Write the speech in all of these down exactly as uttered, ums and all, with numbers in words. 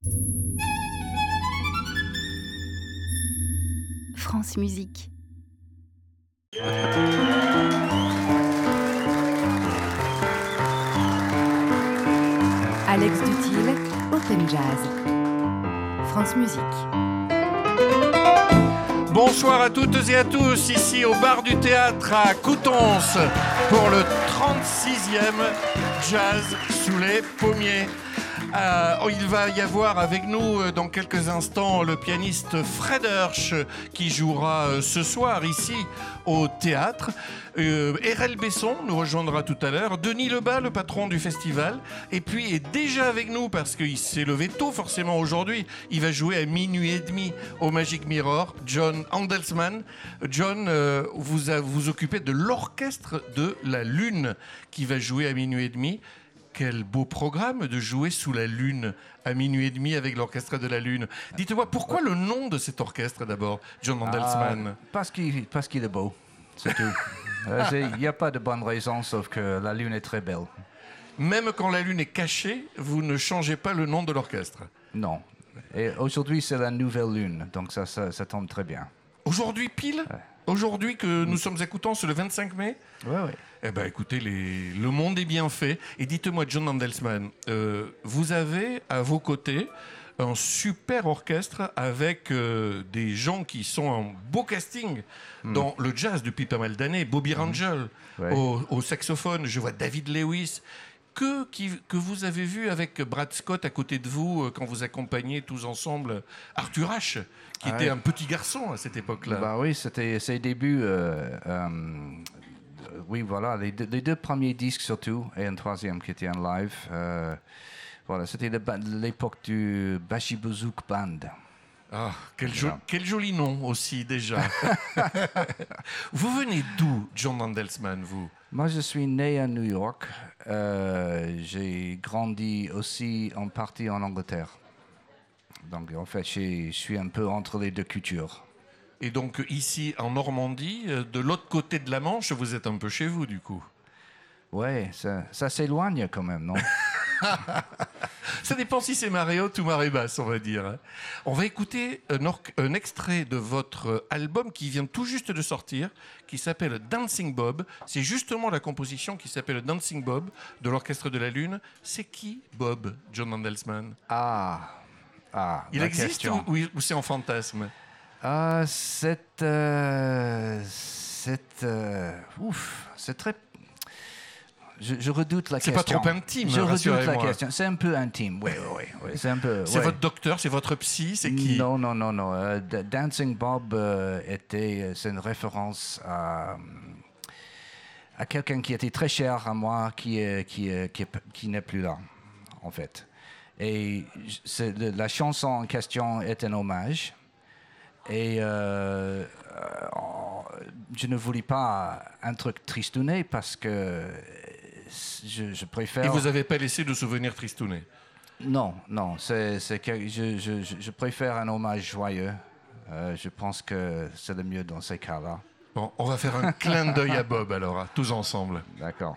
France Musique. Alex Dutil, Open Jazz. France Musique. Bonsoir à toutes et à tous, ici au bar du théâtre à Coutonces pour le trente-sixième Jazz sous les pommiers. Euh, il va y avoir avec nous euh, dans quelques instants le pianiste Fred Hersch qui jouera euh, ce soir ici au théâtre. Euh, Erel Besson nous rejoindra tout à l'heure. Denis Lebas, le patron du festival, et puis est déjà avec nous parce qu'il s'est levé tôt forcément aujourd'hui. Il va jouer à minuit et demi au Magic Mirror. John Handelsman. John, euh, vous a, vous occupez de l'orchestre de la Lune qui va jouer à minuit et demi. Quel beau programme de jouer sous la Lune à minuit et demi avec l'orchestre de la Lune. Dites-moi, pourquoi le nom de cet orchestre d'abord, John Handelsman? euh, Parce qu'il parce qu'il est beau, c'est tout. Il n'y a pas de bonne raison, sauf que la Lune est très belle. Même quand la Lune est cachée, vous ne changez pas le nom de l'orchestre? Non. Et aujourd'hui, c'est la nouvelle Lune, donc ça, ça, ça tombe très bien. Aujourd'hui pile? Ouais. Aujourd'hui que nous sommes à Coutances, le vingt-cinq mai? Oui, oui. Eh bien, écoutez, les... le monde est bien fait. Et dites-moi, John Handelsman, euh, vous avez à vos côtés un super orchestre avec euh, des gens qui sont en beau casting mm. dans le jazz depuis pas mal d'années. Bobby mm. Rangel ouais. au, au saxophone, je vois David Lewis. Que, qui, que vous avez vu avec Brad Scott à côté de vous euh, quand vous accompagniez tous ensemble Arthur Ashe, qui ah était ouais. un petit garçon à cette époque-là. Bah oui, c'était ses débuts. Euh, euh, oui, voilà, les deux, les deux premiers disques surtout, et un troisième qui était en live. Euh, voilà, c'était le, l'époque du Bashibozouk Band. Ah, quel, jo- quel joli nom aussi déjà. Vous venez d'où, John Handelsman, vous? Moi, je suis né à New York. Euh, j'ai grandi aussi en partie en Angleterre. Donc, en fait, je suis un peu entre les deux cultures. Et donc, ici, en Normandie, de l'autre côté de la Manche, vous êtes un peu chez vous, du coup? Ouais, ça, ça s'éloigne quand même, non? Ça dépend si c'est marée haute ou marée basse, on va dire. On va écouter un, or- un extrait de votre album qui vient tout juste de sortir, qui s'appelle Dancing Bob. C'est justement la composition qui s'appelle Dancing Bob de l'Orchestre de la Lune. C'est qui, Bob, John Handelsman? Ah, ah Il existe ou, ou c'est en fantasme? Ah, c'est... Euh, c'est... Euh, ouf, c'est très... Je, je redoute la c'est question. C'est pas trop intime, Je redoute la moi. question. C'est un peu intime, oui, oui, oui. C'est un peu... C'est ouais. votre docteur, c'est votre psy, c'est qui? Non, non, non, non. Uh, Dancing Bob uh, était... C'est une référence à... à quelqu'un qui était très cher à moi, qui, est, qui, est, qui, est, qui n'est plus là, en fait. Et c'est, la chanson en question est un hommage. Et euh, je ne voulais pas un truc tristouné parce que je, je préfère... Et vous n'avez pas laissé de souvenirs tristounés? Non, non. C'est, c'est que je, je, je préfère un hommage joyeux. Euh, je pense que c'est le mieux dans ces cas-là. Bon, on va faire un clin d'œil à Bob alors, tous ensemble. D'accord.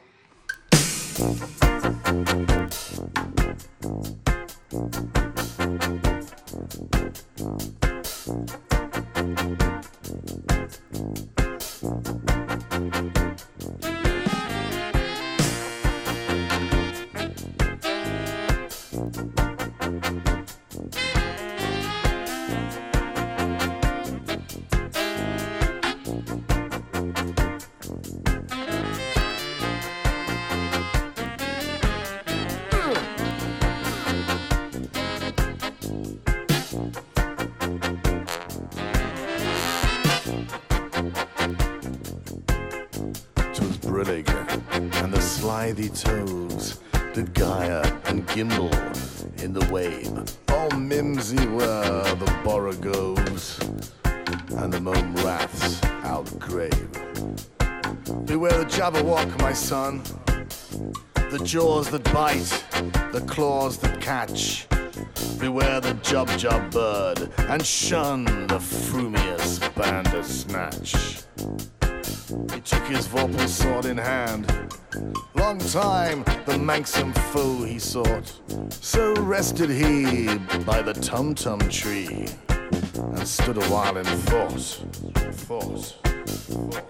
And the slithy toves did gyre and gimble in the wave. All mimsy were the borogoves and the mome raths outgrave. Beware the Jabberwock, my son, the jaws that bite, the claws that catch. Beware the Jub-Jub bird, and shun the frumious Bandersnatch. he took his vorpal sword in hand. Long time the manxome foe he sought, so rested he by the tum-tum tree, and stood a while in thought, thought, thought.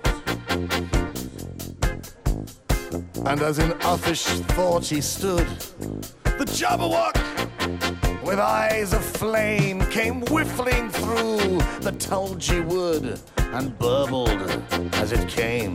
And as in uffish thought he stood, the Jabberwock, with eyes of flame, came whiffling through the tulgey wood and burbled as it came.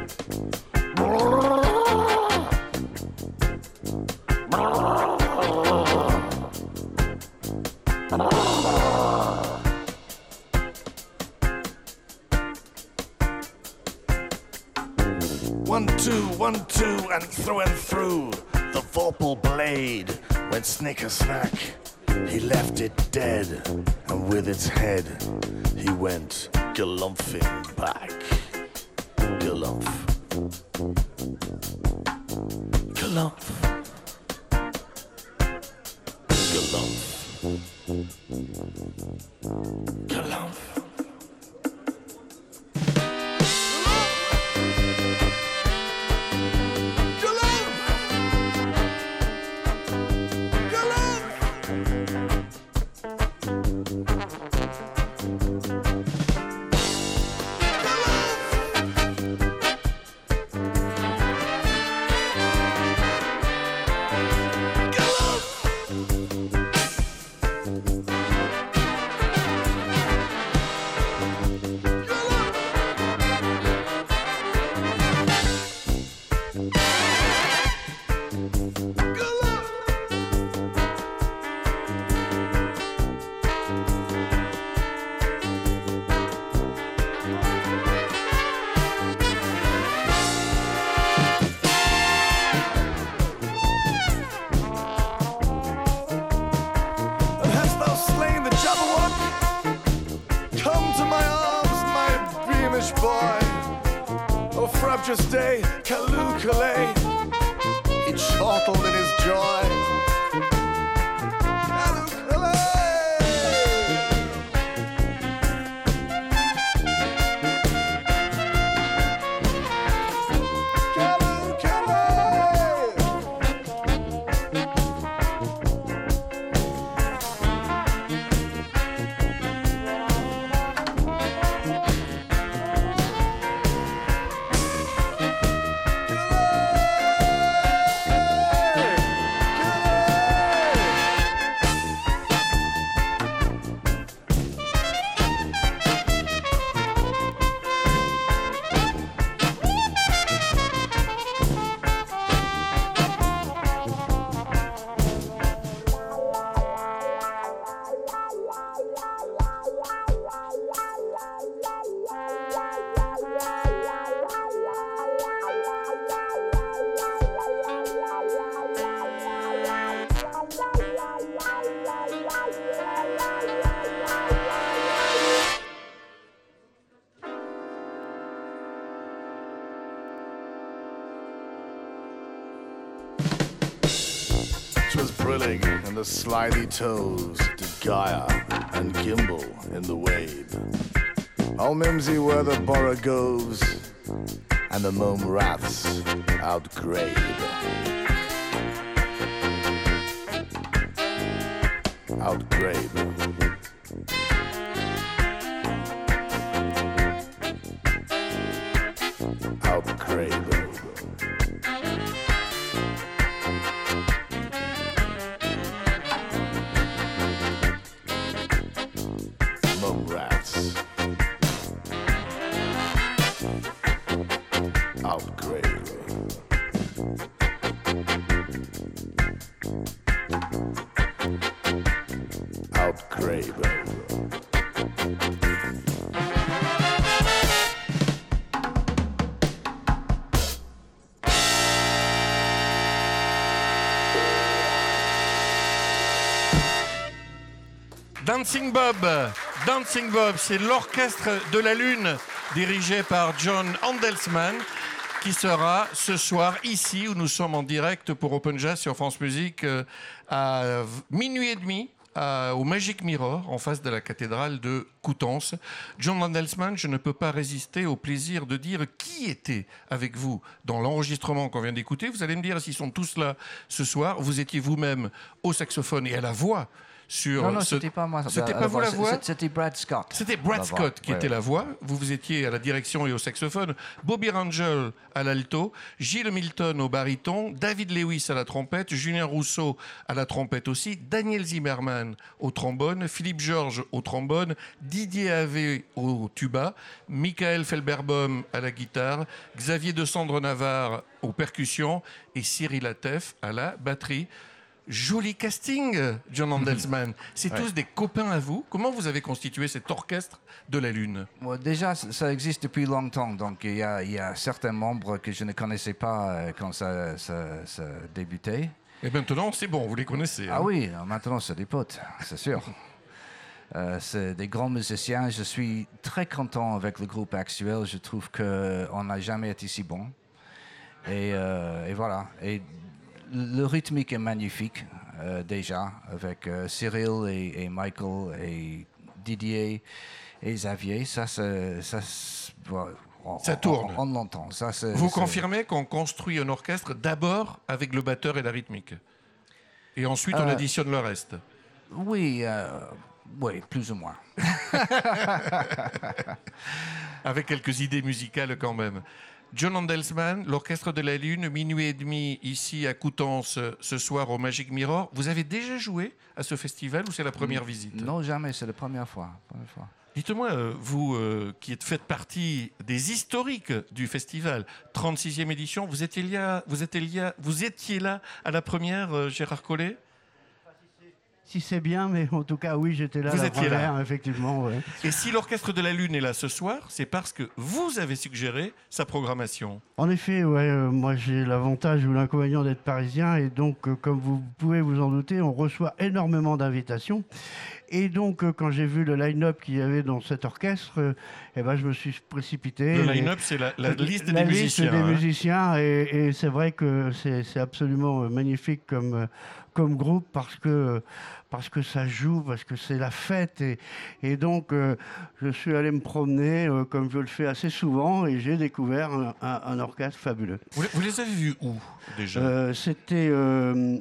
One, two, one, two, and through and through the vorpal blade went snicker-snack. He left it dead, and with its head he went galumphing back. Galumph. Galumph. Galumph. Galumph. Just day, Callooh Calais, he chortled in his joy. Callooh Calais! Callooh Calais! Brillig and the slithy toes did gyre and gimble in the wave. All mimsy were the borogoves, and the mome raths outgrabe. Outgrabe. Outgrabe. Dancing Bob, Dancing Bob, c'est l'orchestre de la Lune dirigé par John Handelsman qui sera ce soir ici où nous sommes en direct pour Open Jazz sur France Musique à minuit et demi à, au Magic Mirror, en face de la cathédrale de Coutances. John Mandelsman, je ne peux pas résister au plaisir de dire qui était avec vous dans l'enregistrement qu'on vient d'écouter. Vous allez me dire s'ils sont tous là ce soir. Vous étiez vous-même au saxophone et à la voix. Sur non, non, ce... c'était pas moi. C'était pas vous la voix. C'était Brad Scott. C'était Brad la Scott voix. qui ouais, était ouais. la voix. Vous, vous étiez à la direction et au saxophone. Bobby Rangel à l'alto, Gilles Milton au baryton, David Lewis à la trompette, Julien Rousseau à la trompette aussi, Daniel Zimmerman au trombone, Philippe Georges au trombone, Didier Havé au tuba, Michael Felberbaum à la guitare, Xavier de Sandre-Navarre aux percussions et Cyril Atef à la batterie. Joli casting, John Mandelsman. C'est ouais. tous des copains à vous. Comment vous avez constitué cet orchestre de la Lune? Bon, déjà, ça existe depuis longtemps. Donc, il y a, il y a certains membres que je ne connaissais pas euh, quand ça, ça, ça débutait. Et maintenant, c'est bon, vous les connaissez. Hein? Ah oui, maintenant, c'est des potes, c'est sûr. Euh, c'est des grands musiciens. Je suis très content avec le groupe actuel. Je trouve qu'on n'a jamais été si bon. Et, euh, et voilà. Et le rythmique est magnifique, euh, déjà, avec euh, Cyril et, et Michael et Didier et Xavier. Ça, c'est, ça, c'est, on, ça tourne. On, on l'entend. Ça, c'est, vous c'est... confirmez qu'on construit un orchestre d'abord avec le batteur et la rythmique, et ensuite on euh, additionne le reste? Oui, euh, oui, plus ou moins. Avec quelques idées musicales quand même. John Mandelsman, l'Orchestre de la Lune, minuit et demi ici à Coutances ce soir au Magic Mirror. Vous avez déjà joué à ce festival ou c'est la première visite? Non, jamais, c'est la première fois. Première fois. Dites-moi, euh, vous euh, qui êtes faites partie des historiques du festival, trente-sixième édition, vous étiez là, vous étiez là, vous étiez là à la première, euh, Gérard Collet? Si c'est bien, mais en tout cas, oui, j'étais là. Vous la étiez première, là. Effectivement, ouais. Et si l'Orchestre de la Lune est là ce soir, c'est parce que vous avez suggéré sa programmation. En effet, ouais, euh, moi j'ai l'avantage ou l'inconvénient d'être parisien et donc, euh, comme vous pouvez vous en douter, on reçoit énormément d'invitations. Et donc, euh, quand j'ai vu le line-up qu'il y avait dans cet orchestre, euh, eh ben, je me suis précipité. Le et... line-up, c'est la, la liste la des liste musiciens. des hein. musiciens, et, et c'est vrai que c'est, c'est absolument magnifique comme, euh, comme groupe parce que, parce que ça joue, parce que c'est la fête. Et, et donc, euh, je suis allé me promener, euh, comme je le fais assez souvent, et j'ai découvert un, un, un orchestre fabuleux. Vous, vous les avez vus où, déjà euh, C'était euh,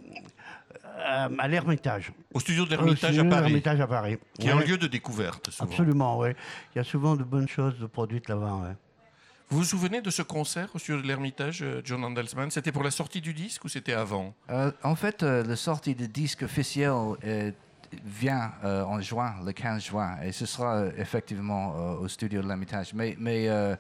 à l'Ermitage. Au studio de l'Ermitage Au studio à de Paris, l'Ermitage à Paris. qui est Ouais. un lieu de découverte, souvent. Absolument, oui. Il y a souvent de bonnes choses produites là-bas, ouais. Vous vous souvenez de ce concert au studio de l'Ermitage, euh, John Mandelsman? C'était pour la sortie du disque ou c'était avant? Euh, en fait, euh, la sortie du disque officiel euh, vient euh, en juin, le quinze juin, et ce sera euh, effectivement euh, au studio de l'Ermitage. Mais, mais euh,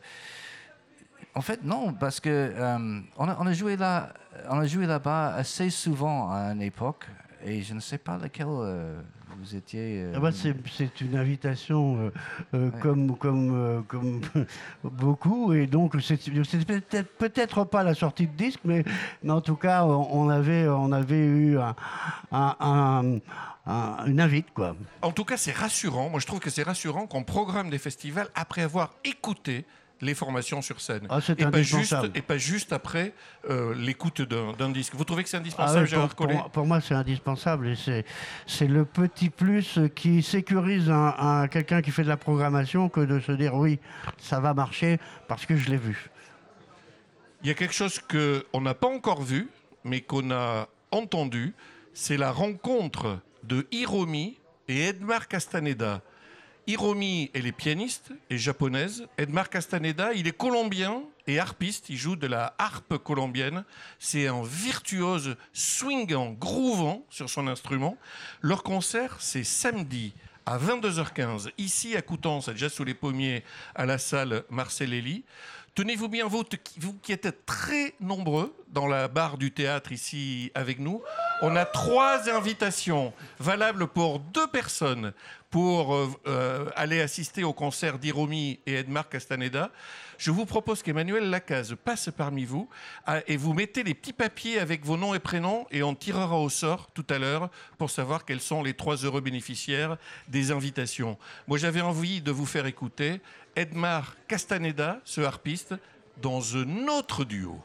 en fait, non, parce que euh, on, a, on a joué là, on a joué là-bas assez souvent à une époque, et je ne sais pas laquelle euh, vous étiez. Euh, Ah bah c'est, c'est une invitation euh, euh, Ouais. comme, comme, euh, comme beaucoup, et donc c'est, c'est peut-être, peut-être pas la sortie de disque, mais, mais en tout cas on, on avait, on avait eu un, un, un, un- une invite, quoi. En tout cas, c'est rassurant. Moi, je trouve que c'est rassurant qu'on programme des festivals après avoir écouté les formations sur scène. Ah, c'est et, pas juste, indispensable. et pas juste après euh, l'écoute d'un, d'un disque. Vous trouvez que c'est Ah indispensable, ouais, Gérard pour, pour Collet? moi- pour moi, c'est indispensable et c'est, c'est le petit plus qui sécurise un, un- quelqu'un qui fait de la programmation que de se dire oui, ça va marcher parce que je l'ai vu. Il y a quelque chose qu'on n'a pas encore vu, mais qu'on a entendu. C'est la rencontre de Hiromi et Edmar Castaneda. Hiromi, elle est pianiste et japonaise. Edmar Castaneda, il est colombien et harpiste. Il joue de la harpe colombienne. C'est un virtuose swingant, groovant sur son instrument. Leur concert, c'est samedi à vingt-deux heures quinze, ici à Coutances, à Jazz sous les Pommiers, à la salle Marcel Elie. Tenez-vous bien, vous, vous qui êtes très nombreux dans la barre du théâtre ici avec nous, on a trois invitations valables pour deux personnes pour euh, euh, aller assister au concert d'Hiromi et Edmar Castaneda. Je vous propose qu'Emmanuel Lacaze passe parmi vous à, et vous mettez les petits papiers avec vos noms et prénoms et on tirera au sort tout à l'heure pour savoir quels sont les trois heureux bénéficiaires des invitations. Moi, j'avais envie de vous faire écouter Edmar Castaneda, ce harpiste, dans un autre duo.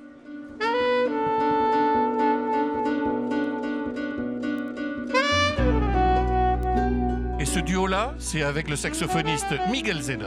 Thank you. ce duo-là, c'est avec le saxophoniste Miguel Zenon.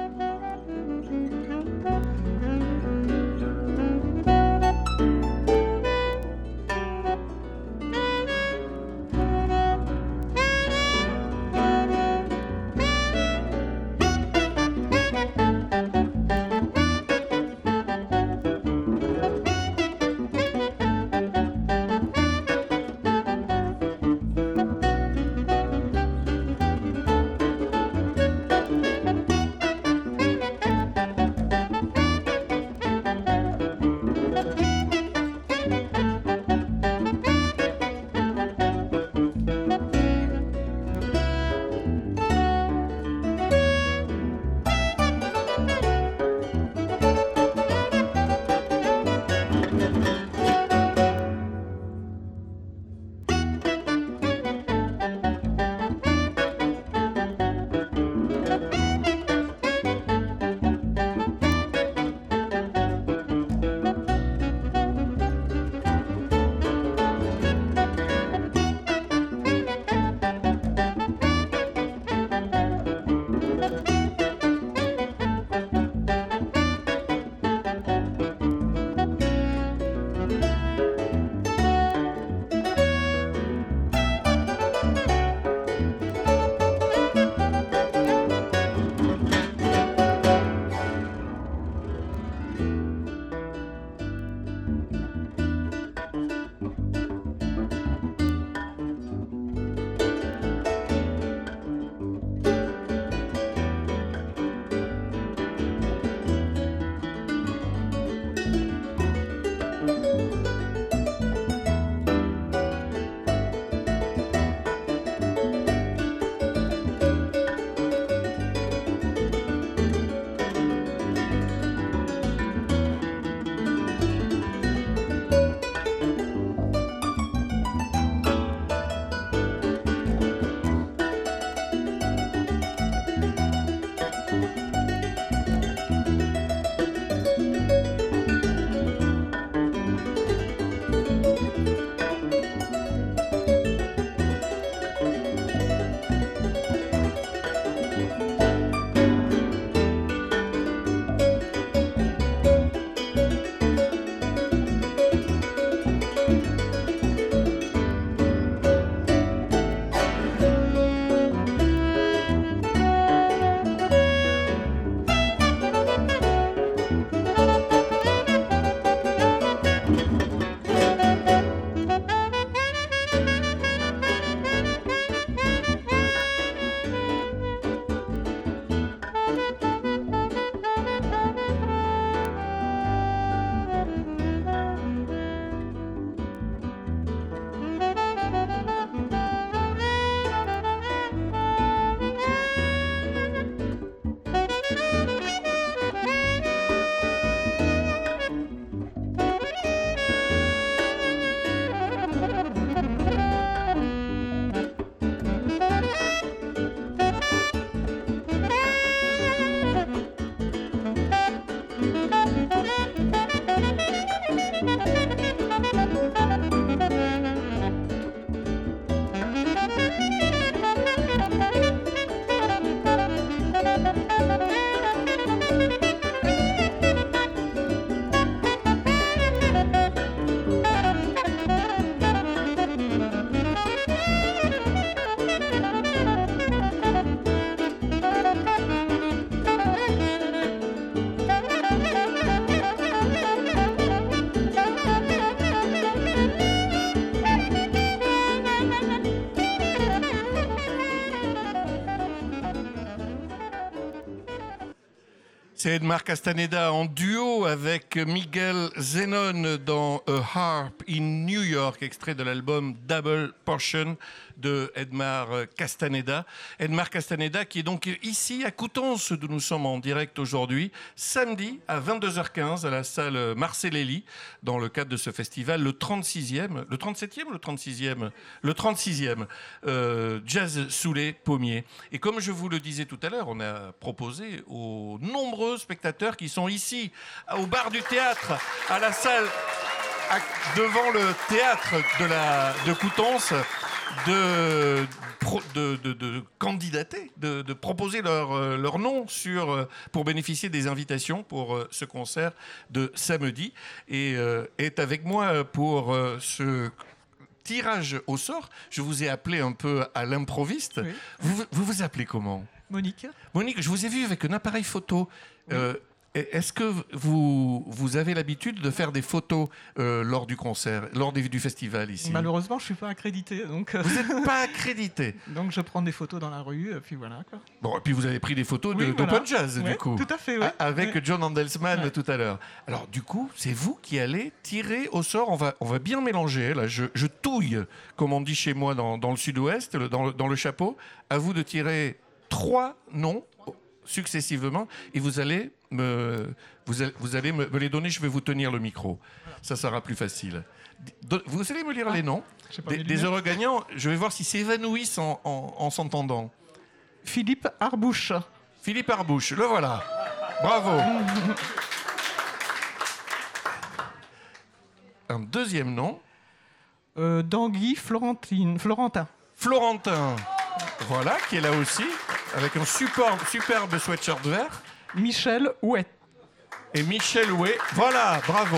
C'est Edmar Castaneda en duo avec Miguel Zenon dans A Harp in New York, extrait de l'album Double Portion de Edmar Castaneda. Edmar Castaneda qui est donc ici à Coutances, d'où nous sommes en direct aujourd'hui, samedi à vingt-deux heures quinze à la salle Marcellelli, dans le cadre de ce festival, le trente-sixième, le trente-septième ou le trente-sixième Le trente-sixième, euh, Jazz sous les pommiers. Et comme je vous le disais tout à l'heure, on a proposé aux nombreux spectateurs qui sont ici, au bar du théâtre, à la salle, à, devant le théâtre de, la, de Coutances, de, de, de, de, candidater, de, de proposer leur, euh, leur nom sur, euh, pour bénéficier des invitations pour euh, ce concert de samedi. Et euh, est avec moi pour euh, ce tirage au sort. Je vous ai appelé un peu à l'improviste. Oui. Vous, vous vous appelez comment ? Monique. Monique, je vous ai vu avec un appareil photo. Oui. Euh, Est-ce que vous, vous avez l'habitude de faire des photos euh, lors du concert, lors des, du festival ici ? Malheureusement, je ne suis pas accrédité. Donc, euh... Vous n'êtes pas accrédité. Donc je prends des photos dans la rue, et puis voilà. Quoi. Bon, et puis vous avez pris des photos oui, de, voilà. d'Open Jazz, ouais, du coup. Tout à fait, oui. Avec ouais. John Handelsman ouais. tout à l'heure. Alors, du coup, c'est vous qui allez tirer au sort. On va, on va bien mélanger. Là, je, je touille, comme on dit chez moi dans, dans le sud-ouest, dans le, dans le chapeau. À vous de tirer trois noms successivement, et vous allez me, vous allez, vous allez me, me les donner. Je vais vous tenir le micro. Voilà. Ça sera plus facile. Vous allez me lire ah, les noms des, des heureux gagnants. Je vais voir s'ils s'évanouissent en, en, en s'entendant. Philippe Arbouche. Philippe Arbouche, le voilà. Bravo. Un deuxième nom. Euh, Tanguy Florentine, Florentin. Florentin. Voilà, qui est là aussi, avec un superbe, superbe sweatshirt vert. Michel Houet. Et Michel Houet, voilà, bravo.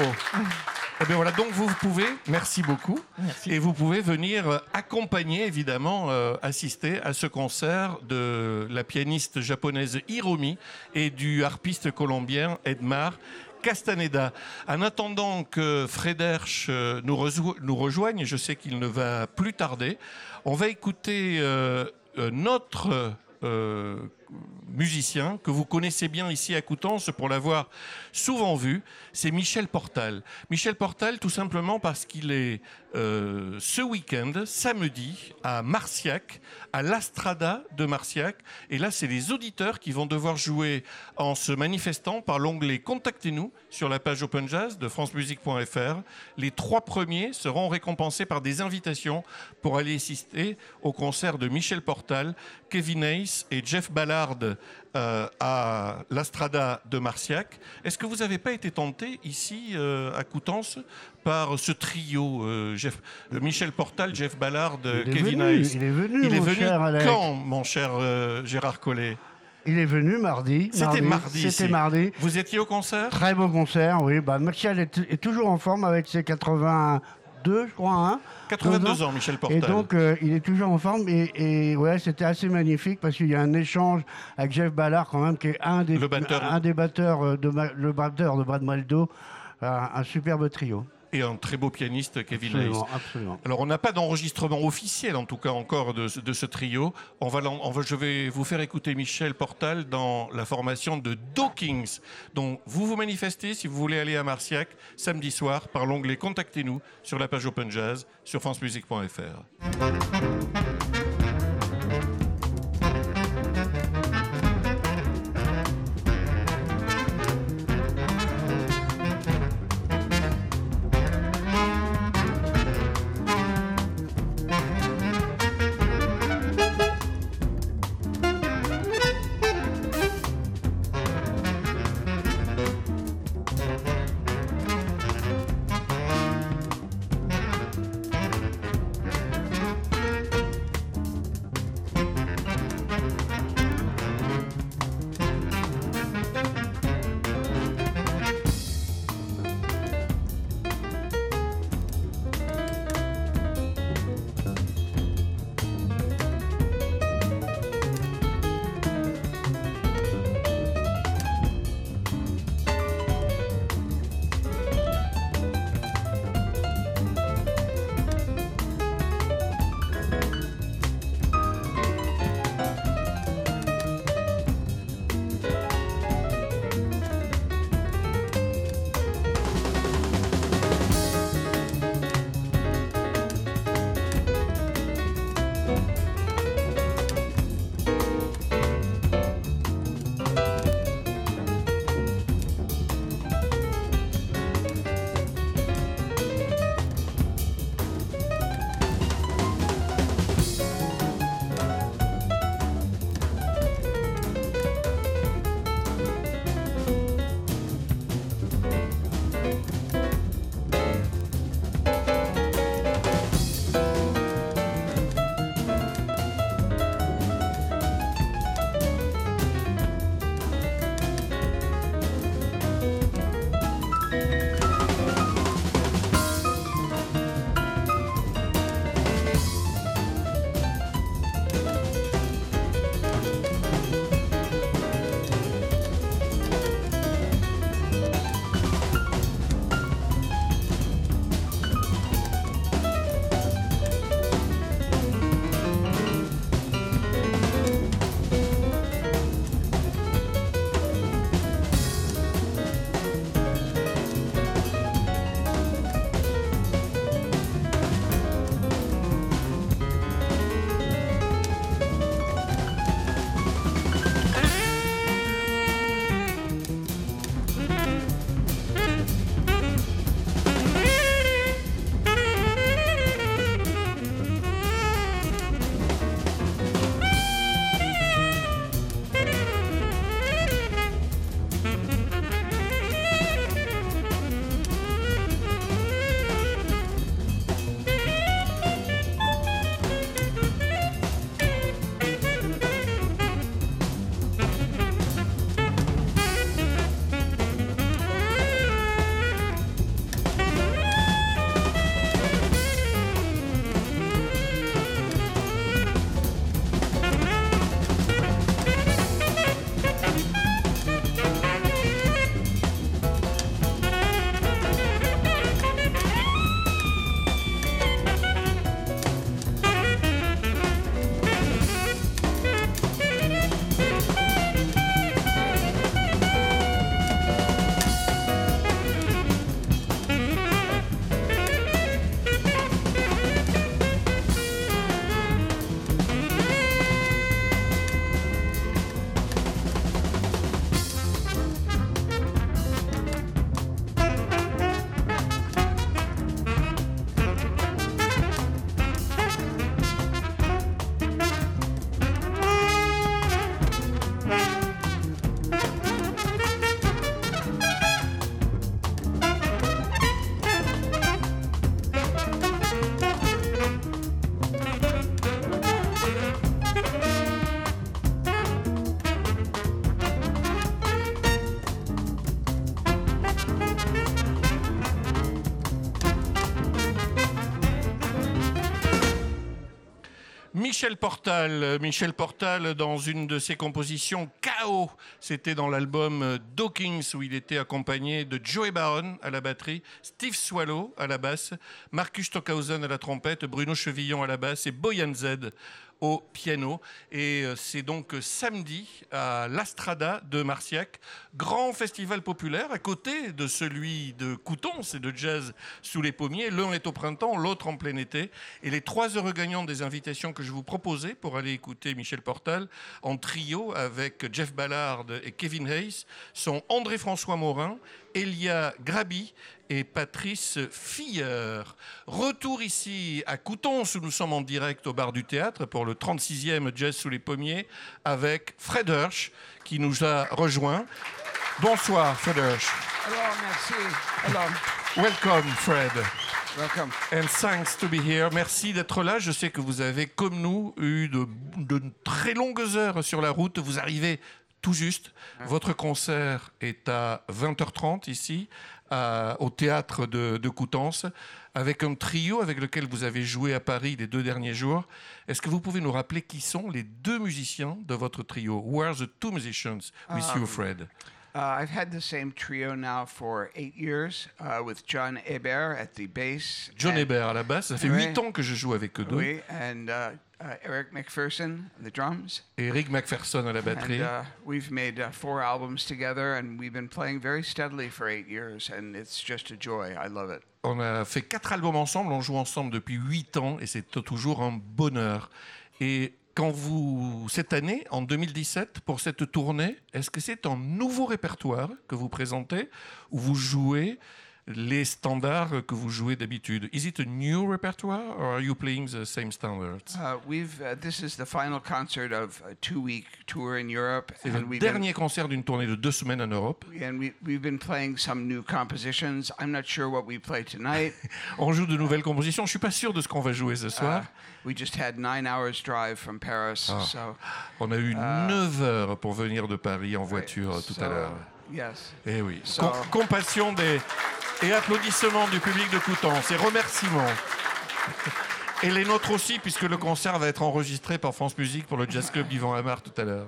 Et bien voilà, donc vous pouvez, merci beaucoup, merci. Et vous pouvez venir accompagner, évidemment, euh, assister à ce concert de la pianiste japonaise Hiromi et du harpiste colombien Edmar Castaneda. En attendant que Frédéric nous, rejo- nous rejoigne, je sais qu'il ne va plus tarder, on va écouter euh, euh, notre euh, musicien que vous connaissez bien ici à Coutances pour l'avoir souvent vu, c'est Michel Portal. Michel Portal, tout simplement parce qu'il est euh, ce week-end, samedi, à Marciac, à l'Astrada de Marciac. Et là, c'est les auditeurs qui vont devoir jouer en se manifestant par l'onglet « Contactez-nous » sur la page Open Jazz de france musique point f r. Les trois premiers seront récompensés par des invitations pour aller assister au concert de Michel Portal, Kevin Hayes et Jeff Ballard Euh, à l'Astrada de Marciac. Est-ce que vous n'avez pas été tenté ici euh, à Coutances par ce trio euh, Jeff, euh, Michel Portal, Jeff Ballard, Kevin Hayes? Il est venu, il est mon venu cher Alex. Quand, mon cher euh, Gérard Collet? Il est venu mardi. C'était mardi. C'était mardi. Vous étiez au concert? Très beau concert, oui. Bah, Michel est, est toujours en forme avec ses quatre-vingt-deux, je crois. Hein, quatre-vingt-deux ans, Michel Portal. Et donc, euh, il est toujours en forme. Et, et ouais, c'était assez magnifique parce qu'il y a un échange avec Jeff Ballard, quand même, qui est un des, le batteur. un des batteurs de, le batteur de Brad Maldon. Un, un superbe trio. Et un très beau pianiste, Kevin absolument, Hayes. Absolument. Alors, on n'a pas d'enregistrement officiel, en tout cas, encore de, de ce trio. On va, on va, je vais vous faire écouter Michel Portal dans la formation de Dawkins. Donc, vous vous manifestez si vous voulez aller à Marciac samedi soir par l'onglet « Contactez-nous » sur la page Open Jazz sur france musique point f r. Michel Portal. Michel Portal, dans une de ses compositions, K O. C'était dans l'album Dawkins, où il était accompagné de Joey Baron à la batterie, Steve Swallow à la basse, Marcus Stockhausen à la trompette, Bruno Chevillon à la basse et Boyan Z au piano. Et c'est donc samedi à l'Astrada de Marciac, grand festival populaire à côté de celui de Coutonces et de Jazz sous les pommiers. L'un est au printemps, l'autre en plein été. Et les trois heureux gagnants des invitations que je vous proposais pour aller écouter Michel Portal en trio avec Jeff Ballard et Kevin Hayes sont André-François Morin, Elia Grabi et Patrice Filleur. Retour ici à Coutonces où nous sommes en direct au bar du théâtre pour le trente-sixième Jazz sous les pommiers avec Fred Hersch qui nous a rejoint. Bonsoir Fred Hersch. Alors, merci. Alors, welcome Fred. Welcome. And thanks to be here. Merci d'être là. Je sais que vous avez, comme nous, eu de, de très longues heures sur la route. Vous arrivez tout juste. Votre concert est à vingt heures trente ici, à, au théâtre de, de Coutances, avec un trio avec lequel vous avez joué à Paris les deux derniers jours. Est-ce que vous pouvez nous rappeler qui sont les deux musiciens de votre trio? Who are the two musicians with um, you, Fred? Uh, I've had the same trio now for eight years uh, with John Hebert at the bass. John Hebert à la basse. Ça fait huit ans que je joue avec eux deux. Oui, and uh, uh, Eric McPherson the drums. Et Eric McPherson à la batterie. And uh, we've made uh, four albums together, and we've been playing very steadily for eight years, and it's just a joy. I love it. On a fait quatre albums ensemble. On joue ensemble depuis huit ans, et c'est toujours un bonheur. Et quand vous, cette année, en deux mille dix-sept, pour cette tournée, est-ce que c'est un nouveau répertoire que vous présentez ou vous jouez les standards que vous jouez d'habitude? Is it a new repertoire or are you playing the same standards? Uh, we've uh, this is the final concert of a two-week tour in Europe. C'est le dernier concert d'une tournée de deux semaines en Europe. And we, we've been playing some new compositions. I'm not sure what we play tonight. On joue de nouvelles compositions. Je suis pas sûr de ce qu'on va jouer ce soir. Uh, we just had nine hours drive from Paris. Oh. So, on a eu uh, neuf heures pour venir de Paris en voiture right, tout so, à l'heure. Yes. Eh oui. So, Com- compassion des et applaudissements du public de Coutances et remerciements. Et les nôtres aussi, puisque le concert va être enregistré par France Musique pour le Jazz Club d'Yvan Amar tout à l'heure.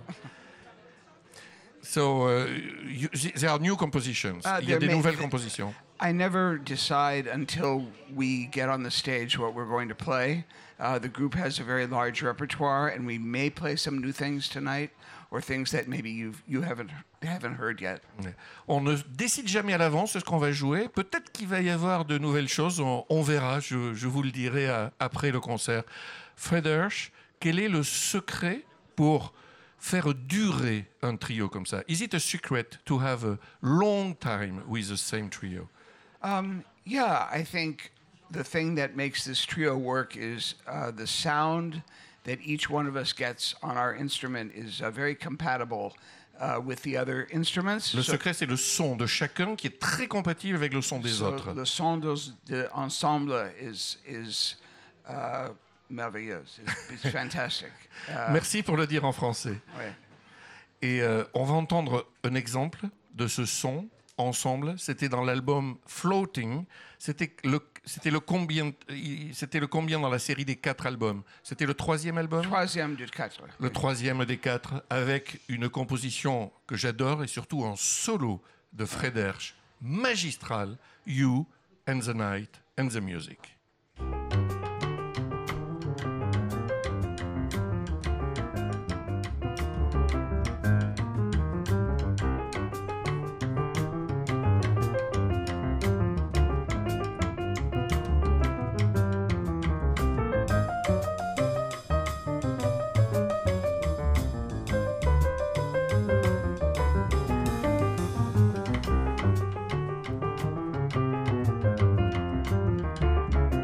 So, uh, you, there are new compositions. Uh, Il y a des may, nouvelles compositions. I never decide until we get on the stage what we're going to play. Uh, the group has a very large repertoire, and we may play some new things tonight, or things that maybe you've, you haven't haven't heard yet. On ne décide jamais à l'avance ce qu'on va jouer. Peut-être qu'il va y avoir de nouvelles choses. On, on verra. Je, je vous le dirai à, après le concert. Fred Hersch, quel est le secret pour faire durer un trio comme ça? Is it a secret to have a long time with the same trio? Um, yeah, I think the thing that makes this trio work is uh, the sound that each one of us gets on our instrument is uh, very compatible uh, with the other instruments. Le so, secret, c'est le son de chacun qui est très compatible avec le son des so autres. Le son de, de ensemble is is uh, merveilleux. It's, it's fantastic. Uh, Merci pour le dire en français. Ouais. Et euh, on va entendre un exemple de ce son ensemble. C'était dans l'album Floating. C'était le, c'était le combien, c'était le combien dans la série des quatre albums? C'était le troisième album? Troisième des quatre. Le troisième des quatre, avec une composition que j'adore et surtout un solo de Fred Hersch, magistral, You and the Night and the Music. Thank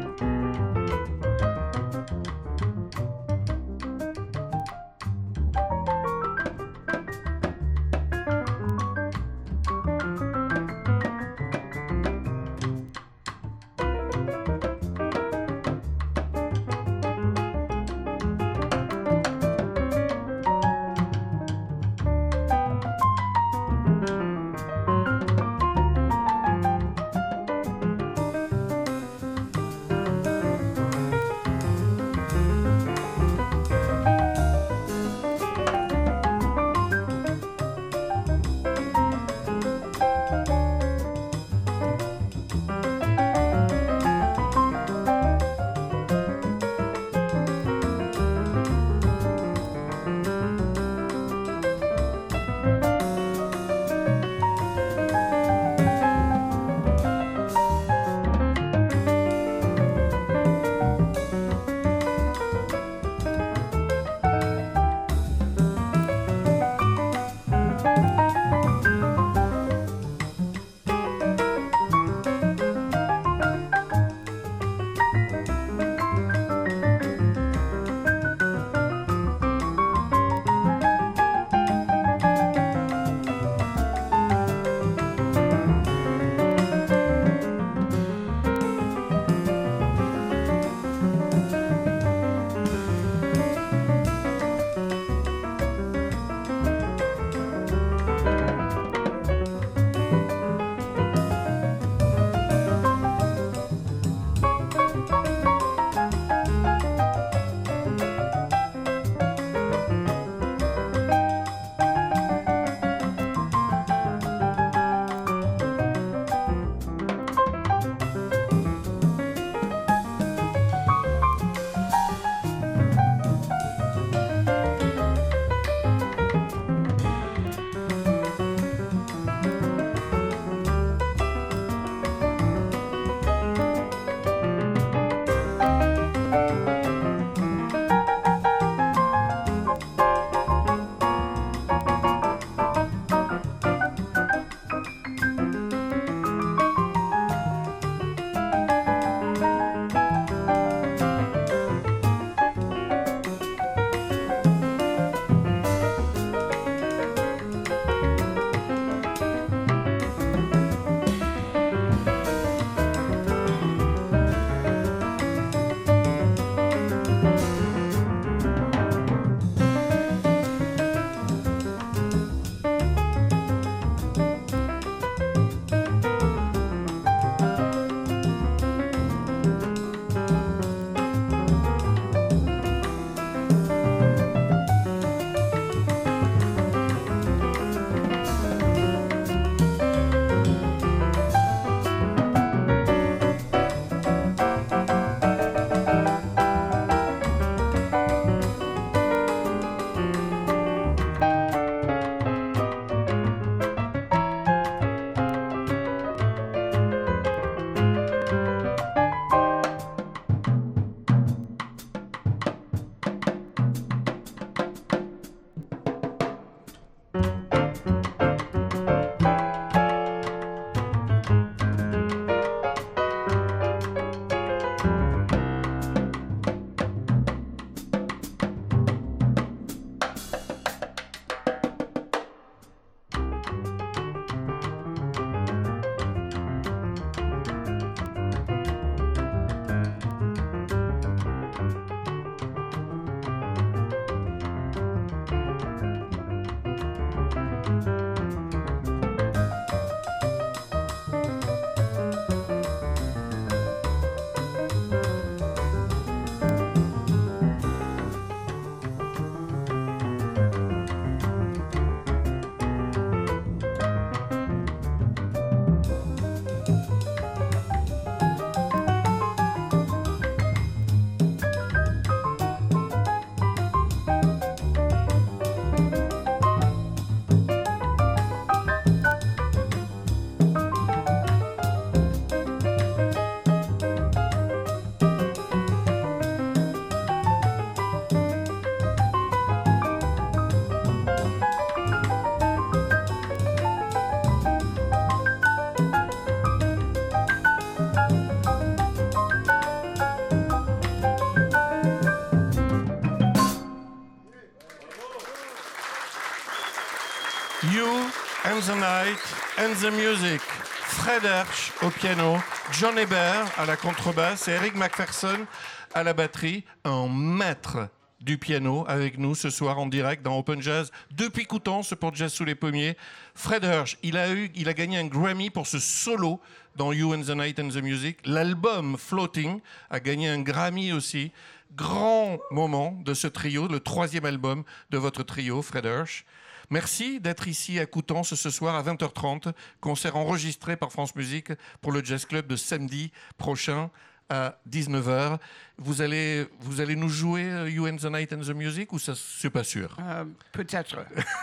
You and the Night and the Music. Fred Hersch au piano, John Hébert à la contrebasse et Eric McPherson à la batterie. Un maître du piano avec nous ce soir en direct dans Open Jazz depuis Coutances pour Jazz sous les pommiers. Fred Hersch, il a, eu, il a gagné un Grammy pour ce solo dans You and the Night and the Music. L'album Floating a gagné un Grammy aussi. Grand moment de ce trio, le troisième album de votre trio, Fred Hersch. Merci d'être ici à Coutances ce soir à vingt heures trente. Concert enregistré par France Musique pour le Jazz Club de samedi prochain à dix-neuf heures. Vous allez, vous allez nous jouer uh, You and the Night and the Music ou ça, c'est pas sûr? Uh, peut-être.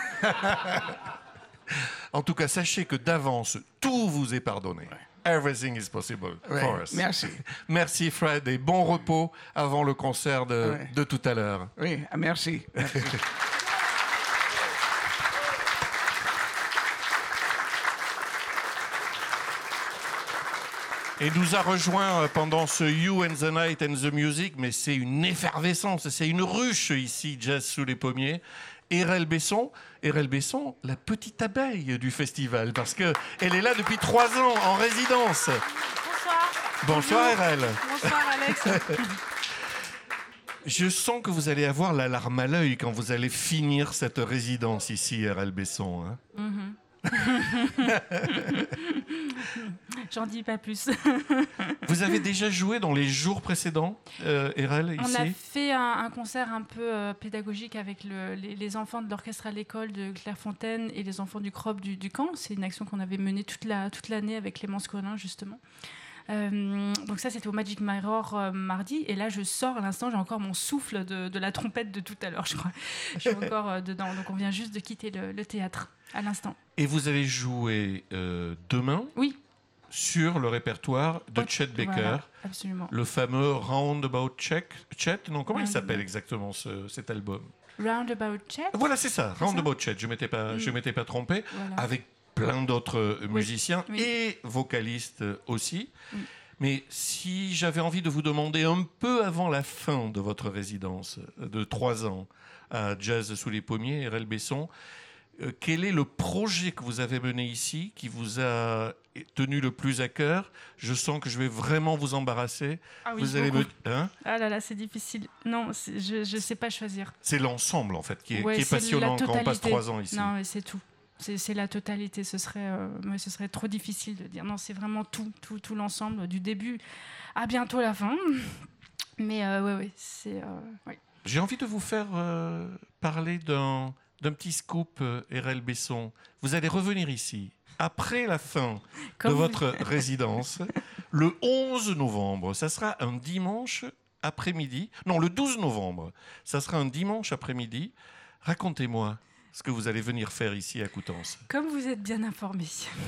En tout cas, sachez que d'avance, tout vous est pardonné. Everything is possible Ouais, for us. merci. Merci Fred et bon repos avant le concert de, Ouais. de tout à l'heure. Oui, merci. merci. Et nous a rejoint pendant ce You and the Night and the Music, mais c'est une effervescence, c'est une ruche ici, Jazz sous les pommiers. Erel Besson, Erel Besson, la petite abeille du festival, parce qu'elle est là depuis trois ans en résidence. Bonsoir. Bonsoir Erel. Bonsoir Alex. Je sens que vous allez avoir la larme à l'œil quand vous allez finir cette résidence ici, Erel Besson. Hein. Mm-hmm. J'en dis pas plus. Vous avez déjà joué dans les jours précédents, euh, Erel, ici? On a fait un, un concert un peu euh, pédagogique avec le, les, les enfants de l'orchestre à l'école de Clairefontaine et les enfants du C R O P du, du Caen. C'est une action qu'on avait menée toute, la, toute l'année avec Clémence Collin, justement. Euh, donc ça, c'était au Magic Mirror euh, mardi. Et là, je sors à l'instant, j'ai encore mon souffle de, de la trompette de tout à l'heure, je crois. Je suis encore euh, dedans. Donc on vient juste de quitter le, le théâtre à l'instant. Et vous allez jouer euh, demain Oui. sur le répertoire de Chet Baker, Voilà, absolument. le fameux Roundabout Check. Chet, non, comment il Roundabout. s'appelle exactement ce, cet album? Roundabout Check. Voilà, c'est ça, C'est Roundabout Chet. Je ne m'étais pas, Mm. je m'étais pas trompé. Voilà. Avec plein d'autres musiciens oui. et vocalistes aussi. Mm. Mais si j'avais envie de vous demander un peu avant la fin de votre résidence de trois ans à Jazz sous les pommiers, Erel Besson, euh, quel est le projet que vous avez mené ici qui vous a tenu le plus à cœur? Je sens que je vais vraiment vous embarrasser. Ah oui, vous allez me... beaucoup. hein Ah là là, c'est difficile. Non, c'est- je ne sais pas choisir. C'est l'ensemble en fait qui est, Ouais, qui est c'est passionnant la quand on passe totalité. trois ans ici. Non, mais c'est tout. C'est c'est la totalité. Ce serait, euh, ouais, ce serait trop difficile de dire. Non, c'est vraiment tout, tout, tout l'ensemble, du début à bientôt la fin. Mais euh, ouais, ouais, c'est. Euh, ouais. J'ai envie de vous faire euh, parler d'un d'un petit scoop, euh, Erel Besson. Vous allez revenir ici après la fin Comme de vous- votre résidence, le onze novembre. Ça sera un dimanche après-midi. Non, le douze novembre. Ça sera un dimanche après-midi. Racontez-moi ce que vous allez venir faire ici à Coutances. Comme vous êtes bien informé,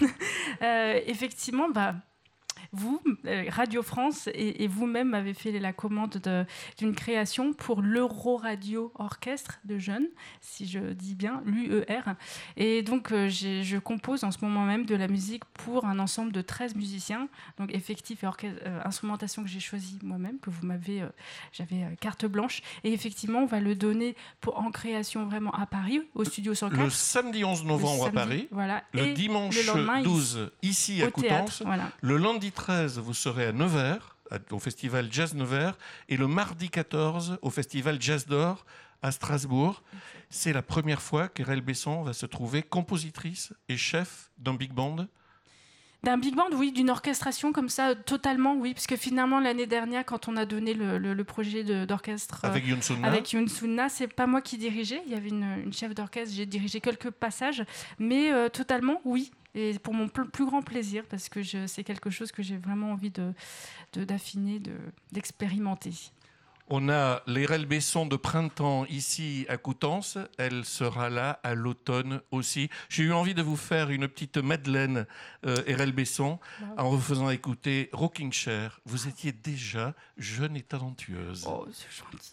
euh, effectivement, bah, vous, euh, Radio France, et, et vous-même m'avez fait la commande de- d'une création pour l'Euro-Radio Orchestre de jeunes, si je dis bien, l'U E R. Et donc, euh, j'ai- je compose en ce moment même de la musique pour un ensemble de treize musiciens, donc effectif et orchestre, euh, instrumentation que j'ai choisi moi-même, que vous m'avez, euh, j'avais euh, carte blanche. Et effectivement, on va le donner pour, en création vraiment à Paris, au Studio cent quatre. Le samedi onze novembre Le samedi, à Paris, voilà. le Et dimanche le lendemain, douze ici à au Coutances. théâtre, voilà. Le lundi treize, vous serez à Nevers, à- au festival Jazz Nevers, et le mardi quatorze, au festival Jazz d'Or à Strasbourg. C'est la première fois qu'Erel Besson va se trouver compositrice et chef d'un big band. D'un big band, oui, d'une orchestration comme ça, totalement, oui, parce que finalement l'année dernière, quand on a donné le, le- le projet de- d'orchestre euh, Avec Youn Sunna. avec Youn Sunna, c'est pas moi qui dirigeais, il y avait une, une chef d'orchestre, j'ai dirigé quelques passages, mais euh, totalement, oui, et pour mon pl- plus grand plaisir, parce que je- c'est quelque chose que j'ai vraiment envie de, de- d'affiner, de, d'expérimenter. On a l'Erel Besson de printemps ici à Coutances. Elle sera là à l'automne aussi. J'ai eu envie de vous faire une petite Madeleine, euh, Erel Besson, en vous faisant écouter Rocking Chair. Vous étiez déjà jeune et talentueuse. Oh, c'est gentil.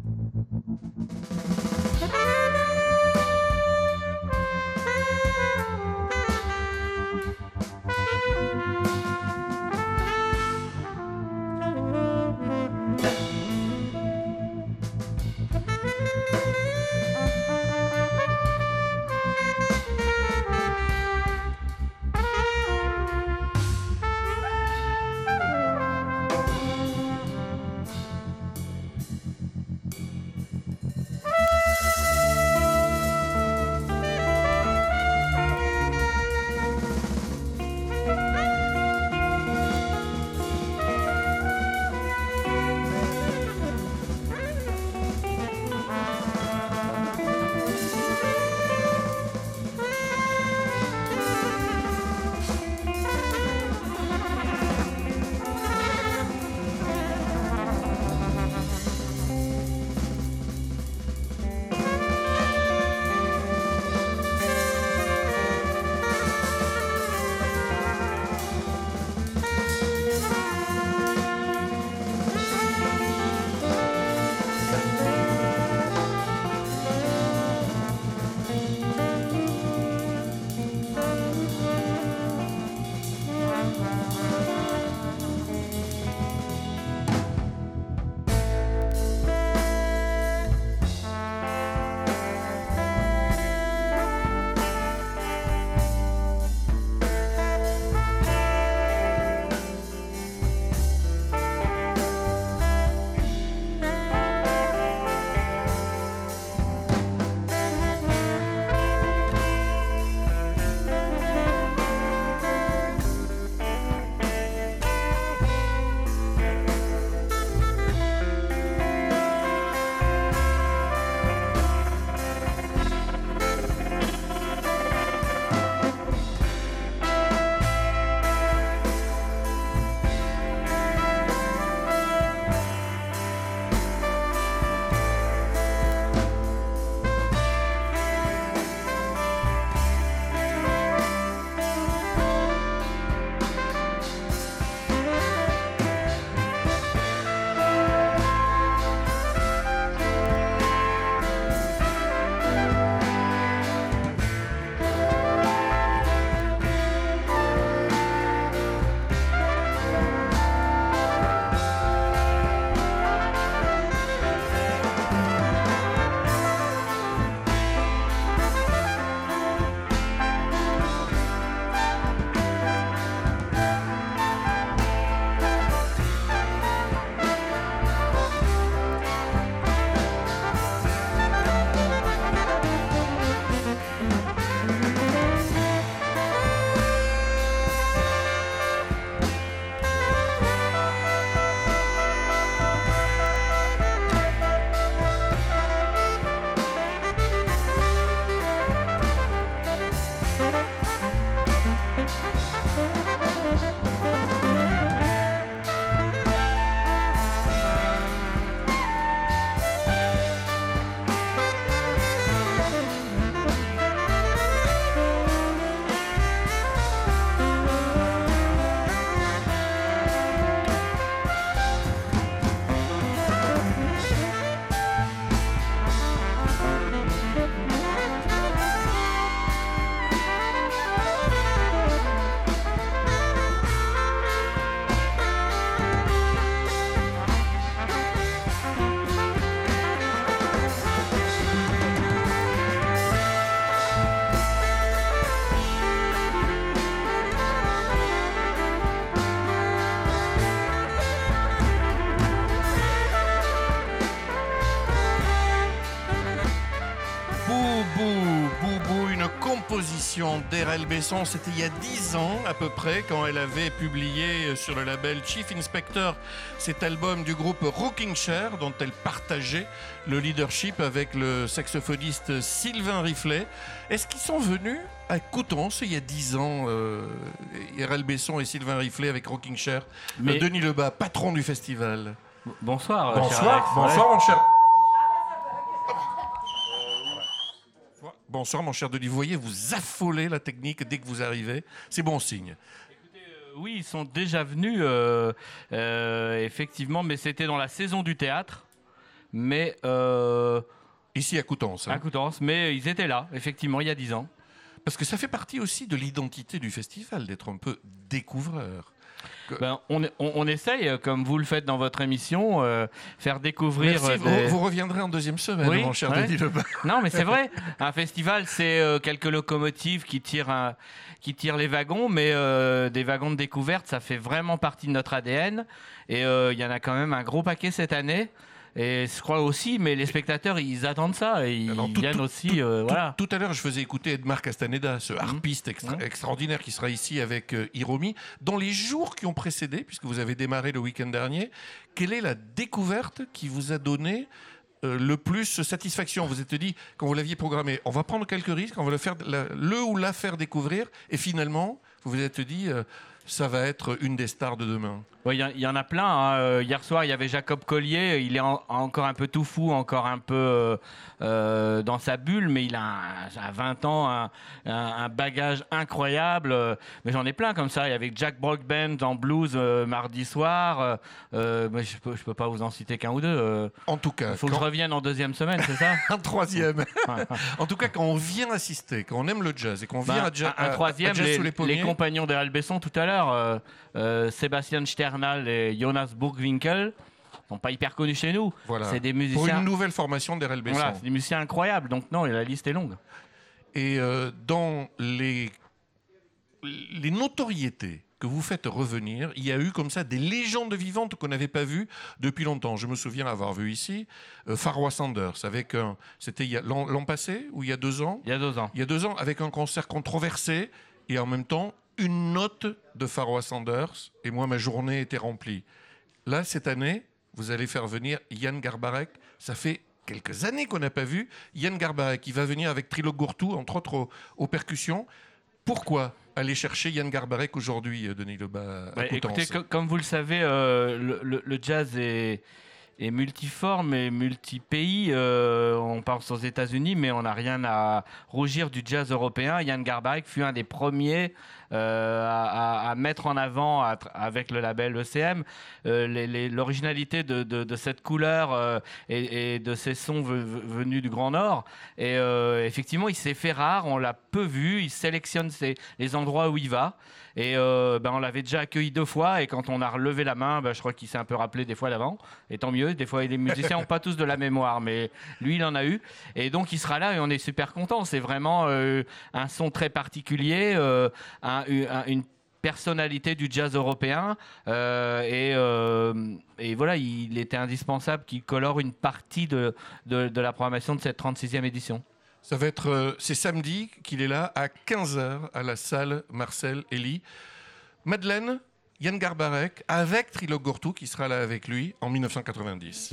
Thank you. Boubou, Boubou, une composition d'R L Besson. C'était il y a dix ans à peu près, quand elle avait publié sur le label Chief Inspector cet album du groupe Rocking Chair, dont elle partageait le leadership avec le saxophoniste Sylvain Riflet. Est-ce qu'ils sont venus à Coutances il y a dix ans, euh, R L Besson et Sylvain Riflet avec Rocking Chair? Mais... Denis Lebas, patron du festival. Bonsoir. Bonsoir, cher bonsoir mon cher. Bonsoir mon cher Denis, vous voyez, vous affolez la technique dès que vous arrivez, c'est bon signe. Écoutez, euh, oui, ils sont déjà venus, euh, euh, effectivement, mais c'était dans la saison du théâtre, mais... Euh, Ici à Coutances. Hein. À Coutances, mais ils étaient là, effectivement, il y a dix ans. Parce que ça fait partie aussi de l'identité du festival, d'être un peu découvreur. Ben, on, on, on essaye, comme vous le faites dans votre émission, euh, faire découvrir... Merci, des... vous, vous reviendrez en deuxième semaine, oui, mon cher ouais. Denis Lebas. Non, mais c'est vrai, un festival, c'est euh, quelques locomotives qui tirent, un, qui tirent les wagons, mais euh, des wagons de découverte, ça fait vraiment partie de notre A D N. Et il euh, y en a quand même un gros paquet cette année. Et je crois aussi, mais les spectateurs, ils attendent ça. Et ils Alors, tout, viennent tout, aussi. Tout, euh, tout, voilà. tout à l'heure, je faisais écouter Edmar Castaneda, ce harpiste Mmh. extra- Mmh. extraordinaire qui sera ici avec euh, Hiromi. Dans les jours qui ont précédé, puisque vous avez démarré le week-end dernier, quelle est la découverte qui vous a donné euh, le plus satisfaction? Vous êtes dit, quand vous l'aviez programmé, on va prendre quelques risques, on va le, faire, la, le ou la faire découvrir, et finalement, vous vous êtes dit, euh, ça va être une des stars de demain. Il ouais, y, y en a plein. Hein. Euh, hier soir, il y avait Jacob Collier. Il est en, encore un peu tout fou, encore un peu euh, euh, dans sa bulle, mais il a, un, à vingt ans un, un, un bagage incroyable. Euh, mais j'en ai plein comme ça. Il y avait Jack Broadbent en blues euh, mardi soir. Euh, mais je ne peux, je peux pas vous en citer qu'un ou deux. Euh, en tout cas. Il faut quand... que je revienne en deuxième semaine, c'est ça? En troisième. En tout cas, quand on vient assister, quand on aime le jazz et qu'on vient ben, à, ja- un, un troisième, à Jazz les, sous les pommiers. Les compagnons d'R L Besson tout à l'heure, euh, euh, Sébastien Sternal et Jonas Burgwinkel, sont pas hyper connus chez nous. Voilà. C'est des musiciens. Pour une nouvelle formation d'R L Besson. Voilà, c'est des musiciens incroyables. Donc non, la liste est longue. Et euh, dans les les notoriétés que vous faites revenir, il y a eu comme ça des légendes vivantes qu'on n'avait pas vues depuis longtemps. Je me souviens avoir vu ici euh, Pharoah Sanders avec un, c'était il y a, l'an, l'an passé ou il y a deux ans. Il y a deux ans. Il y a deux ans avec un concert controversé et en même temps une note de Pharoah Sanders, et moi, ma journée était remplie. Là, cette année, vous allez faire venir Yann Garbarek. Ça fait quelques années qu'on n'a pas vu Yann Garbarek. Il va venir avec Trilo Gourtou, entre autres aux, aux percussions. Pourquoi aller chercher Yann Garbarek aujourd'hui, Denis Lebas, à bah, Coutances? Écoutez, co- comme vous le savez, euh, le, le, le jazz est... est multiforme et multi-pays. Euh, on pense aux États-Unis, mais on n'a rien à rougir du jazz européen. Yann Garbarek fut un des premiers euh, à, à, à mettre en avant, à, avec le label E C M, euh, les, les, l'originalité de, de, de cette couleur euh, et, et de ces sons ve, ve, venus du Grand Nord. Et euh, effectivement, il s'est fait rare, on l'a peu vu, il sélectionne ses, les endroits où il va. Et euh, ben, on l'avait déjà accueilli deux fois, et quand on a relevé la main, ben, je crois qu'il s'est un peu rappelé des fois d'avant, et tant mieux, des fois les musiciens n'ont pas tous de la mémoire, mais lui il en a eu, et donc il sera là et on est super content. C'est vraiment euh, un son très particulier, euh, un, un, une personnalité du jazz européen, euh, et, euh, et voilà, il était indispensable qu'il colore une partie de, de, de la programmation de cette trente-sixième édition. Ça va être, euh, c'est samedi qu'il est là à quinze heures à la salle Marcel Elie. Madeleine, Yann Garbarek avec Trilo Gourtou qui sera là avec lui en dix-neuf cent quatre-vingt-dix.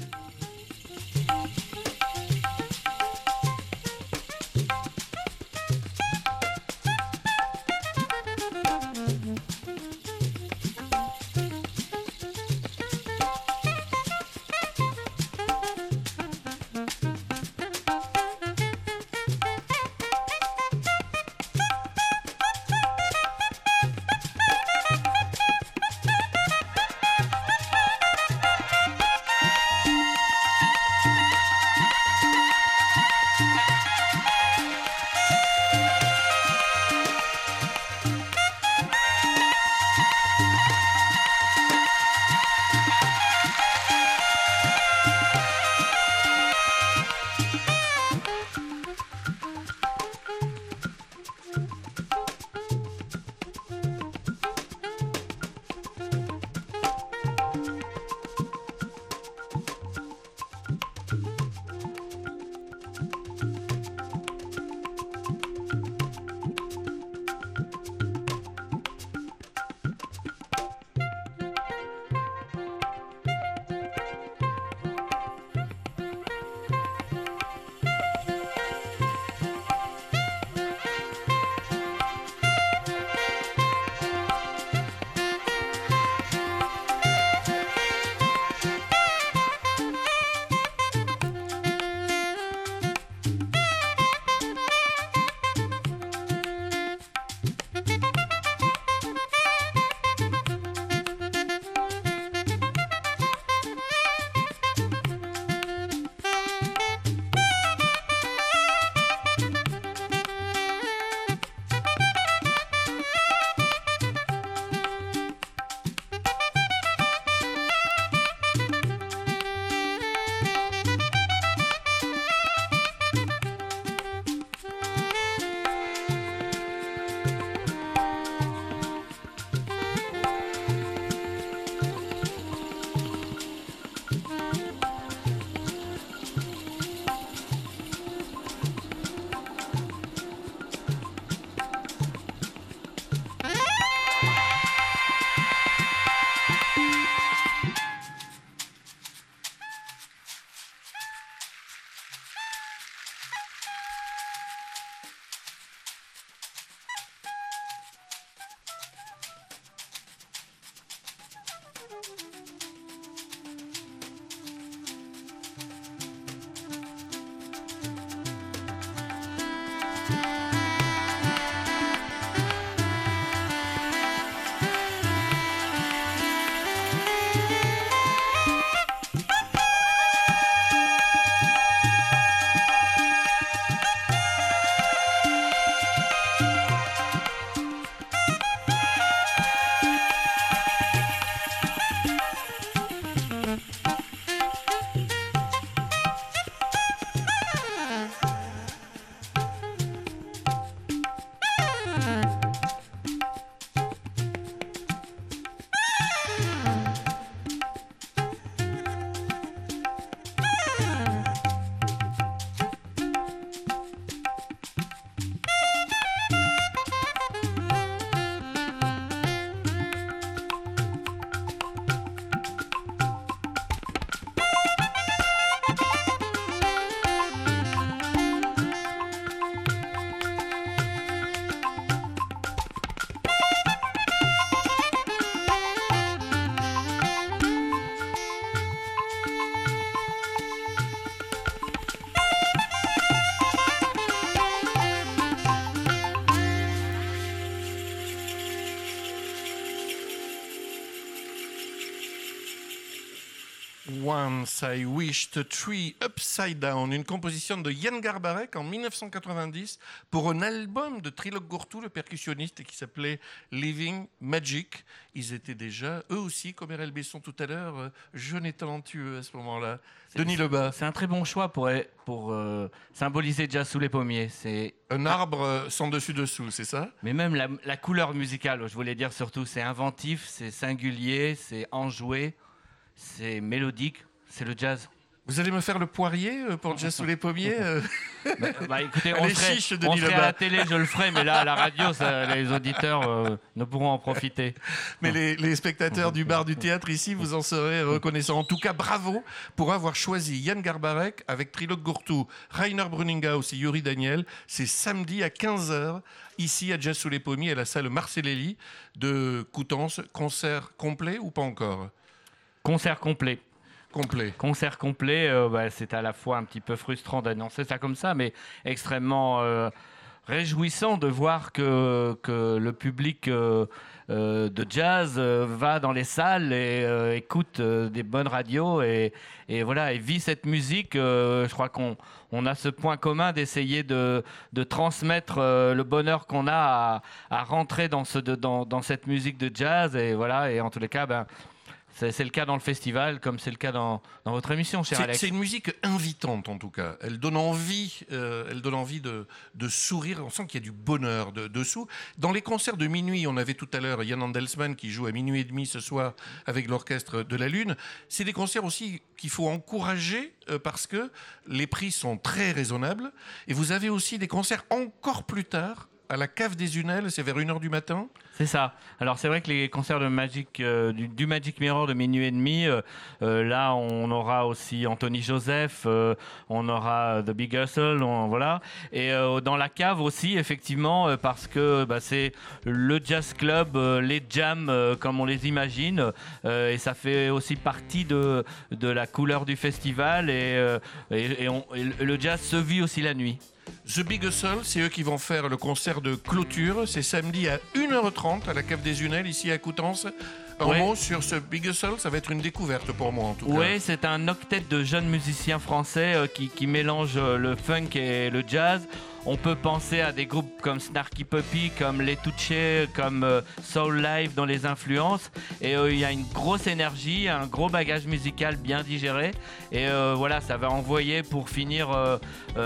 Once I Wished a Tree Upside Down, une composition de Yann Garbarek en dix-neuf cent quatre-vingt-dix pour un album de Trilok Gourtou, le percussionniste, qui s'appelait Living Magic. Ils étaient déjà, eux aussi, comme R L Besson tout à l'heure, jeunes et talentueux à ce moment-là. Denis Lebas. C'est un très bon choix pour, pour euh, symboliser Jazz sous les pommiers. C'est un arbre sans dessus-dessous, c'est ça? Mais même la, la couleur musicale, je voulais dire surtout, c'est inventif, c'est singulier, c'est enjoué, c'est mélodique, c'est le jazz. Vous allez me faire le poirier pour Jazz sous les pommiers? bah, bah, écoutez, Allez, on serait, chiche, on serait à la Lebas. télé, je le ferai, mais là, à la radio, ça, les auditeurs euh, ne pourront en profiter. Mais les, les spectateurs du bar du théâtre ici, vous en serez reconnaissants. En tout cas, bravo pour avoir choisi Yann Garbarek avec Trilok Gourtou, Rainer Bruninghaus et Yuri Daniel. C'est samedi à quinze heures, ici à Jazz sous les pommiers, à la salle Marcellelli de Coutances. Concert complet ou pas encore? Concert complet. Complet. Concert complet, euh, bah, c'est à la fois un petit peu frustrant d'annoncer ça comme ça, mais extrêmement euh, réjouissant de voir que, que le public euh, euh, de jazz euh, va dans les salles et euh, écoute euh, des bonnes radios et, et, voilà, et vit cette musique. Euh, je crois qu'on on a ce point commun d'essayer de, de transmettre euh, le bonheur qu'on a à, à rentrer dans, ce, de, dans, dans cette musique de jazz. Et, voilà, et en tous les cas, ben, C'est, c'est le cas dans le festival, comme c'est le cas dans, dans votre émission, cher c'est, Alex. C'est une musique invitante, en tout cas. Elle donne envie, euh, elle donne envie de, de sourire. On sent qu'il y a du bonheur de, dessous. Dans les concerts de minuit, on avait tout à l'heure Yann Andelsman qui joue à minuit et demi ce soir avec l'Orchestre de la Lune. C'est des concerts aussi qu'il faut encourager euh, parce que les prix sont très raisonnables. Et vous avez aussi des concerts encore plus tard, à la Cave des Unelles, c'est vers une heure du matin. C'est ça. Alors c'est vrai que les concerts de Magic, euh, du, du Magic Mirror de minuit et demi, euh, euh, là on aura aussi Anthony Joseph, euh, on aura The Big Hustle, on, voilà. Et euh, dans la cave aussi, effectivement, euh, parce que bah, c'est le jazz club, euh, les jams euh, comme on les imagine, euh, et ça fait aussi partie de, de la couleur du festival, et, euh, et, et, on, et le jazz se vit aussi la nuit. The Big Hustle, c'est eux qui vont faire le concert de clôture. C'est samedi à une heure trente à la Cave des Unelles, ici à Coutances. Un ouais. mot sur ce Big Hustle, ça va être une découverte pour moi en tout ouais, cas. Oui, c'est un octet de jeunes musiciens français euh, qui, qui mélangent euh, le funk et le jazz. On peut penser à des groupes comme Snarky Puppy, comme Les Touchés, comme euh, Soul Live dans les influences. Et il euh, y a une grosse énergie, un gros bagage musical bien digéré. Et euh, voilà, ça va envoyer pour finir euh,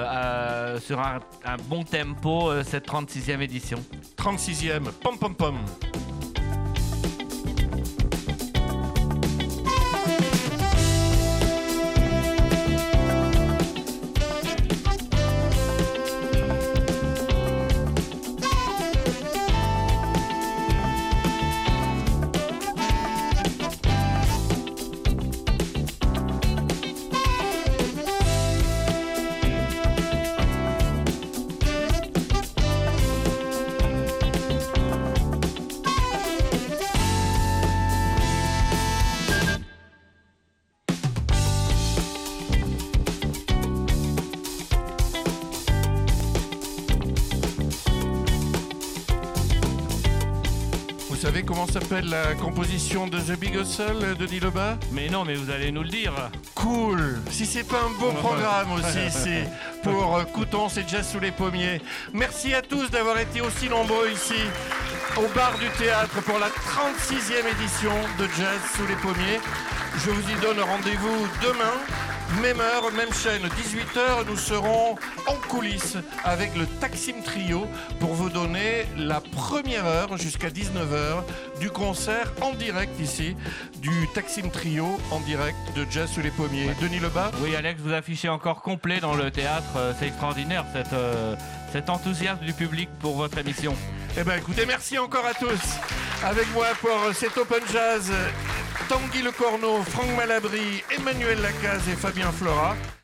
euh, à, sur un, un bon tempo euh, cette trente-sixième édition. trente-sixième, pom pom pom. Vous savez comment s'appelle la composition de The Big Hustle, Denis Lebas? Mais non, mais vous allez nous le dire. Cool. Si c'est pas un beau programme aussi ici pour Coutances et Jazz sous les pommiers. Merci à tous d'avoir été aussi nombreux ici au bar du théâtre pour la trente-sixième édition de Jazz sous les pommiers. Je vous y donne rendez-vous demain. Même heure, même chaîne, dix-huit heures, nous serons en coulisses avec le Taksim Trio pour vous donner la première heure jusqu'à dix-neuf heures du concert en direct ici, du Taksim Trio en direct de Jazz sous les pommiers. Ouais. Denis Lebas? Oui, Alex, vous affichez encore complet dans le théâtre. C'est extraordinaire, cette, euh, cet enthousiasme du public pour votre émission. Eh bien, écoutez, merci encore à tous. Avec moi pour cet Open Jazz, Tanguy Lecorneau, Franck Malabry, Emmanuel Lacaze et Fabien Flora.